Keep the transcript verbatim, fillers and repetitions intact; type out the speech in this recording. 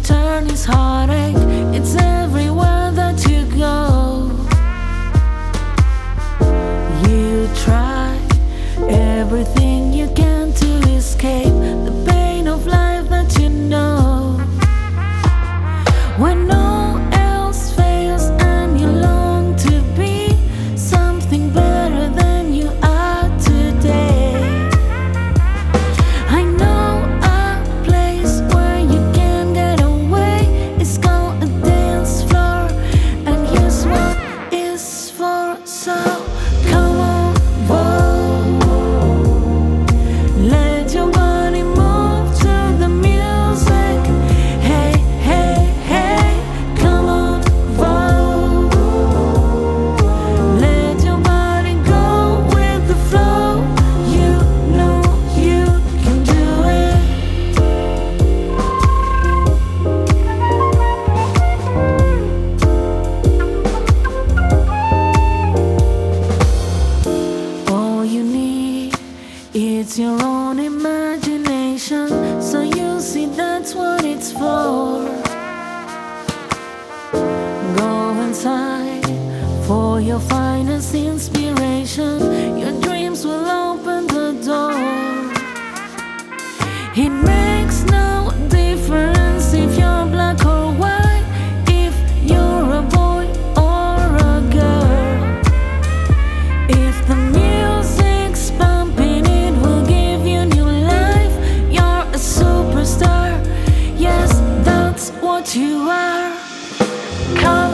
turn is heartache. It's everywhere that you go. You try everything you can to escape the pain of life that you know. When all else fails and you long to be something better than you are today, I know a place where you can get away. It's called a dance floor, and here's what it's for. So come on, whoa, let your body move to the music. Hey, hey, hey, come on, whoa, let your body go with the flow. You know you can do it. All you need is your own imagination, so you see that's what it's for. Go inside for your finest inspiration. Your dreams will open the door. It makes no difference if you're black or white, if you're a boy or a girl. If the music's pumping, it will give you new life. You're a superstar, yes, that's what you are. Come